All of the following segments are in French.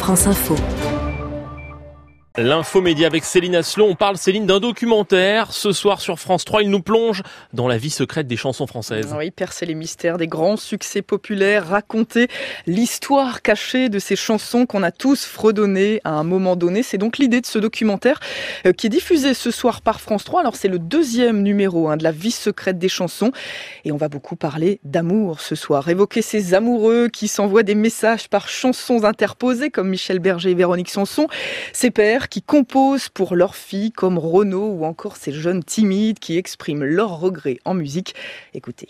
France Info. L'infomédia avec Céline Asselon. On parle, Céline, d'un documentaire. Ce soir sur France 3, il nous plonge dans la vie secrète des chansons françaises. Oui, percer les mystères des grands succès populaires, raconter l'histoire cachée de ces chansons qu'on a tous fredonnées à un moment donné. C'est donc l'idée de ce documentaire qui est diffusé ce soir par France 3. Alors c'est le 2e numéro de la vie secrète des chansons. Et on va beaucoup parler d'amour ce soir. Évoquer ces amoureux qui s'envoient des messages par chansons interposées comme Michel Berger et Véronique Sanson. Ces pères qui composent pour leurs filles comme Renaud ou encore ces jeunes timides qui expriment leurs regrets en musique. Écoutez.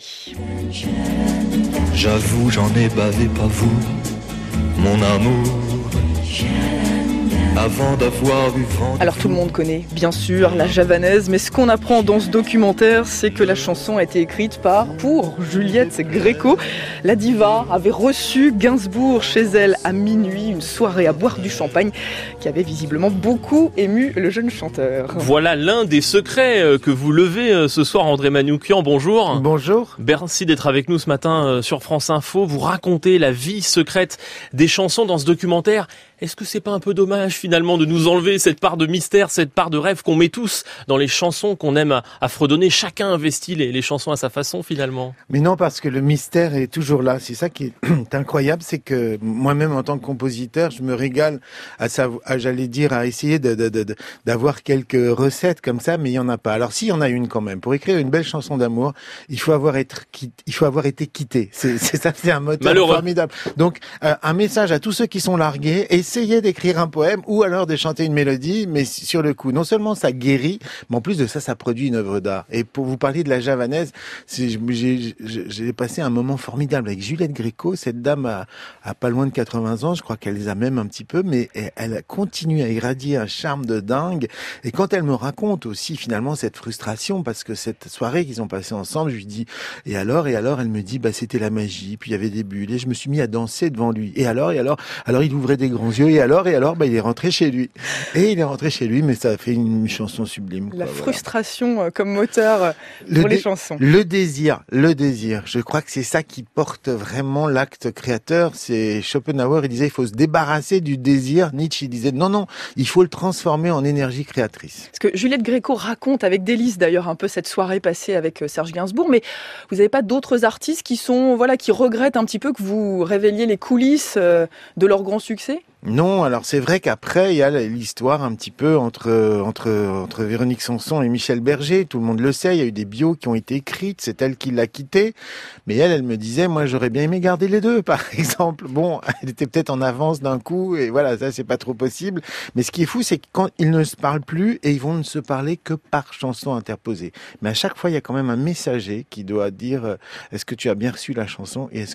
J'avoue, j'en ai bavé, pas vous, mon amour. Avant d'avoir eu vent. Alors tout le monde connaît bien sûr la javanaise, mais ce qu'on apprend dans ce documentaire, c'est que la chanson a été écrite pour Juliette Gréco. La diva avait reçu Gainsbourg chez elle à minuit, une soirée à boire du champagne qui avait visiblement beaucoup ému le jeune chanteur. Voilà l'un des secrets que vous levez ce soir, André Manoukian. Bonjour. Bonjour. Merci d'être avec nous ce matin sur France Info. Vous racontez la vie secrète des chansons dans ce documentaire. Est-ce que c'est pas un peu dommage finalement de nous enlever cette part de mystère, cette part de rêve qu'on met tous dans les chansons qu'on aime à fredonner? Chacun investit les chansons à sa façon finalement. Mais non, parce que le mystère est toujours là. C'est ça qui est incroyable, c'est que moi-même en tant que compositeur, je me régale à essayer d'avoir quelques recettes comme ça, mais il y en a pas. Alors s'il y en a une quand même, pour écrire une belle chanson d'amour, il faut avoir été quitté. C'est ça, c'est un moteur formidable. Donc un message à tous ceux qui sont largués. Essayez d'écrire un poème ou alors de chanter une mélodie, mais sur le coup, non seulement ça guérit, mais en plus de ça, ça produit une œuvre d'art. Et pour vous parler de la javanaise, j'ai passé un moment formidable avec Juliette Gréco. Cette dame a pas loin de 80 ans, je crois qu'elle les a même un petit peu, mais elle continue à irradier un charme de dingue. Et quand elle me raconte aussi finalement cette frustration, parce que cette soirée qu'ils ont passée ensemble, je lui dis, et alors, elle me dit, c'était la magie, puis il y avait des bulles, et je me suis mis à danser devant lui. Et alors, il ouvrait des grands yeux, et alors, il est rentré chez lui. Et il est rentré chez lui, mais ça a fait une chanson sublime. La frustration comme moteur pour les chansons. Le désir. Je crois que c'est ça qui porte vraiment l'acte créateur. C'est Schopenhauer, il disait, il faut se débarrasser du désir. Nietzsche, il disait, non, il faut le transformer en énergie créatrice. Parce que Juliette Gréco raconte avec délice d'ailleurs un peu cette soirée passée avec Serge Gainsbourg, mais vous n'avez pas d'autres artistes qui regrettent un petit peu que vous révéliez les coulisses de leur grand succès? Non, alors c'est vrai qu'après il y a l'histoire un petit peu entre Véronique Sanson et Michel Berger, tout le monde le sait, il y a eu des bios qui ont été écrites, c'est elle qui l'a quitté, mais elle me disait, moi j'aurais bien aimé garder les deux par exemple. Bon, elle était peut-être en avance d'un coup et voilà, ça c'est pas trop possible, mais ce qui est fou c'est que quand ils ne se parlent plus et ils vont ne se parler que par chanson interposée, mais à chaque fois il y a quand même un messager qui doit dire est-ce que tu as bien reçu la chanson et est-ce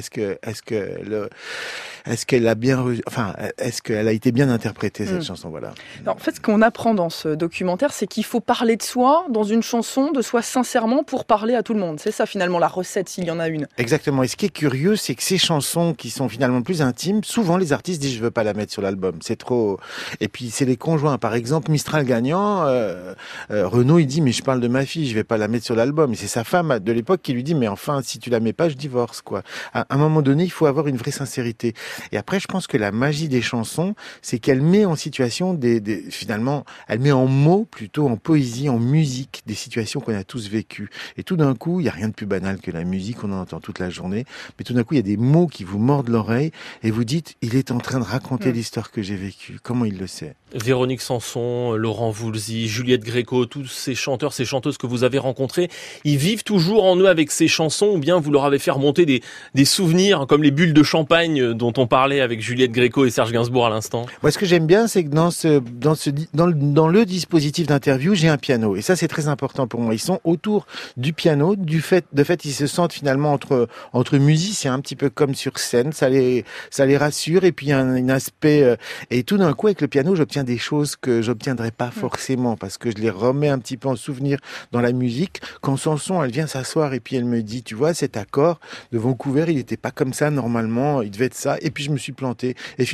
qu'elle a été bien interprétée, cette chanson, voilà. Alors, en fait, ce qu'on apprend dans ce documentaire, c'est qu'il faut parler de soi dans une chanson, de soi sincèrement pour parler à tout le monde. C'est ça, finalement, la recette, s'il y en a une. Exactement. Et ce qui est curieux, c'est que ces chansons qui sont finalement plus intimes, souvent les artistes disent, je veux pas la mettre sur l'album. C'est trop... Et puis, c'est les conjoints. Par exemple, Mistral gagnant, Renaud, il dit, mais je parle de ma fille, je vais pas la mettre sur l'album. Et c'est sa femme de l'époque qui lui dit, mais enfin, si tu la mets pas, je divorce, quoi. À un moment donné, il faut avoir une vraie sincérité. Et après, je pense que la magie des chansons, c'est qu'elle met en situation finalement, elle met en mots, plutôt en poésie, en musique, des situations qu'on a tous vécues. Et tout d'un coup, il y a rien de plus banal que la musique, on en entend toute la journée, mais tout d'un coup, il y a des mots qui vous mordent l'oreille et vous dites, il est en train de raconter l'histoire que j'ai vécue. Comment il le sait? Véronique Sanson, Laurent Voulzy, Juliette Gréco, tous ces chanteurs, ces chanteuses que vous avez rencontrés, ils vivent toujours en eux avec ces chansons, ou bien vous leur avez fait remonter des souvenirs, comme les bulles de champagne dont on parlait avec Juliette Gréco et Serge Gainsbourg à l'instant? Moi, ce que j'aime bien, c'est que dans le dispositif d'interview, j'ai un piano. Et ça, c'est très important pour moi. Ils sont autour du piano, de fait, ils se sentent finalement entre musiciens, un petit peu comme sur scène. Ça les rassure. Et puis, il y a un aspect, et tout d'un coup, avec le piano, j'obtiens des choses que j'obtiendrais pas forcément parce que je les remets un petit peu en souvenir dans la musique. Quand Sanson, elle vient s'asseoir et puis elle me dit, tu vois, cet accord de Vancouver, il était pas comme ça normalement. Il devait être ça. Et puis, je me suis planté. Et finalement,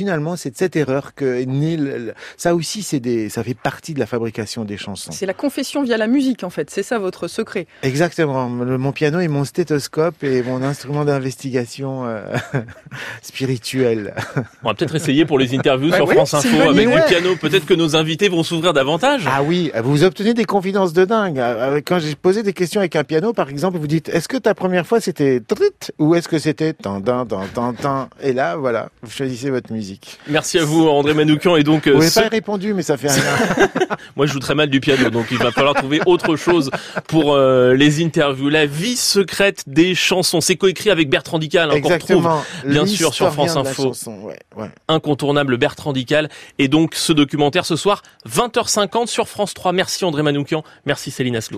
finalement, c'est de cette erreur que est né ça aussi, ça fait partie de la fabrication des chansons. C'est la confession via la musique, en fait. C'est ça votre secret. Exactement. Mon piano est mon stéthoscope et mon instrument d'investigation spirituelle. On va peut-être essayer pour les interviews sur France Info avec du piano. Peut-être que nos invités vont s'ouvrir davantage. Ah oui, vous obtenez des confidences de dingue. Quand j'ai posé des questions avec un piano, par exemple, vous dites, est-ce que ta première fois c'était trit ou est-ce que c'était tan tan tan tan tan? Et là, voilà, vous choisissez votre musique. Merci à vous, André Manoukian. Et donc, vous n'avez pas répondu, mais ça fait rien. Moi, je joue très mal du piano, donc il va falloir trouver autre chose pour les interviews. La vie secrète des chansons. C'est coécrit avec Bertrand Dical, qu'on retrouve bien sûr sur France Info. Incontournable Bertrand Dical. Et donc, ce documentaire ce soir, 20h50 sur France 3. Merci André Manoukian. Merci Céline Aslo.